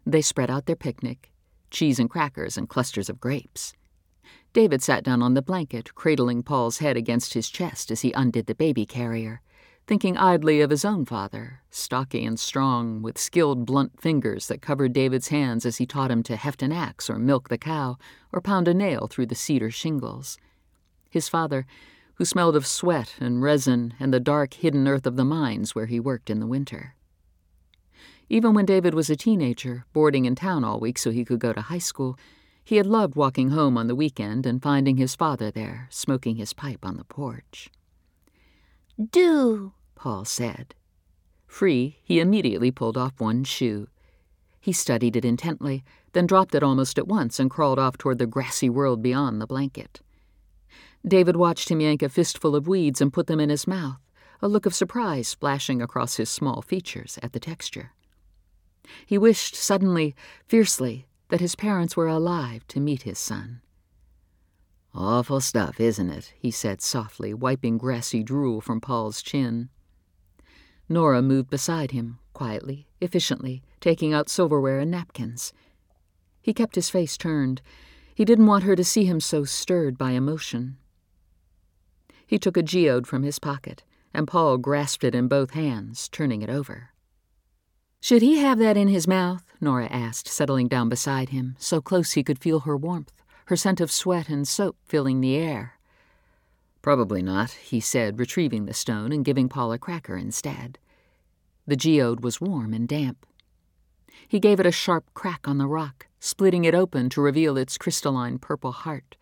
They spread out their picnic, cheese and crackers and clusters of grapes. David sat down on the blanket, cradling Paul's head against his chest as he undid the baby carrier, thinking idly of his own father, stocky and strong, with skilled blunt fingers that covered David's hands as he taught him to heft an axe or milk the cow or pound a nail through the cedar shingles. His father, who smelled of sweat and resin and the dark, hidden earth of the mines where he worked in the winter. Even when David was a teenager, boarding in town all week so he could go to high school, he had loved walking home on the weekend and finding his father there, smoking his pipe on the porch. "Do," Paul said. Free, he immediately pulled off one shoe. He studied it intently, then dropped it almost at once and crawled off toward the grassy world beyond the blanket. David watched him yank a fistful of weeds and put them in his mouth, a look of surprise splashing across his small features at the texture. He wished suddenly, fiercely, that his parents were alive to meet his son. "Awful stuff, isn't it?" he said softly, wiping grassy drool from Paul's chin. Nora moved beside him, quietly, efficiently, taking out silverware and napkins. He kept his face turned. He didn't want her to see him so stirred by emotion. He took a geode from his pocket, and Paul grasped it in both hands, turning it over. "Should he have that in his mouth?" Nora asked, settling down beside him, so close he could feel her warmth, her scent of sweat and soap filling the air. "Probably not," he said, retrieving the stone and giving Paul a cracker instead. The geode was warm and damp. He gave it a sharp crack on the rock, splitting it open to reveal its crystalline purple heart.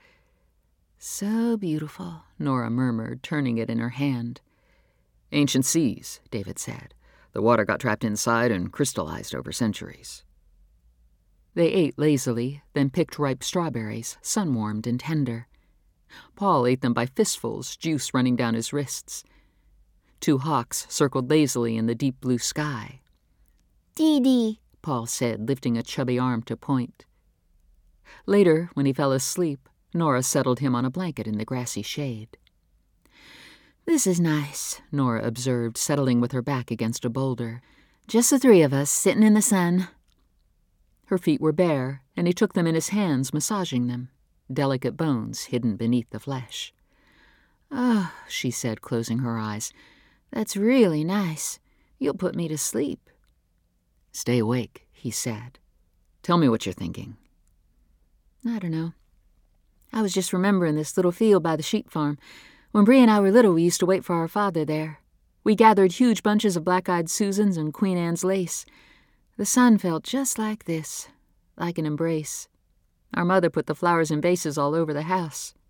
"So beautiful," Nora murmured, turning it in her hand. "Ancient seas," David said. "The water got trapped inside and crystallized over centuries." They ate lazily, then picked ripe strawberries, sun-warmed and tender. Paul ate them by fistfuls, juice running down his wrists. 2 hawks circled lazily in the deep blue sky. "Dee," Paul said, lifting a chubby arm to point. Later, when he fell asleep, Nora settled him on a blanket in the grassy shade. "This is nice," Nora observed, settling with her back against a boulder. "Just the 3 of us, sitting in the sun." Her feet were bare, and he took them in his hands, massaging them, delicate bones hidden beneath the flesh. "Oh," she said, closing her eyes, "that's really nice. You'll put me to sleep." "Stay awake," he said. "Tell me what you're thinking." "I don't know. I was just remembering this little field by the sheep farm. When Bree and I were little, we used to wait for our father there. We gathered huge bunches of black-eyed Susans and Queen Anne's lace. The sun felt just like this, like an embrace. Our mother put the flowers in vases all over the house.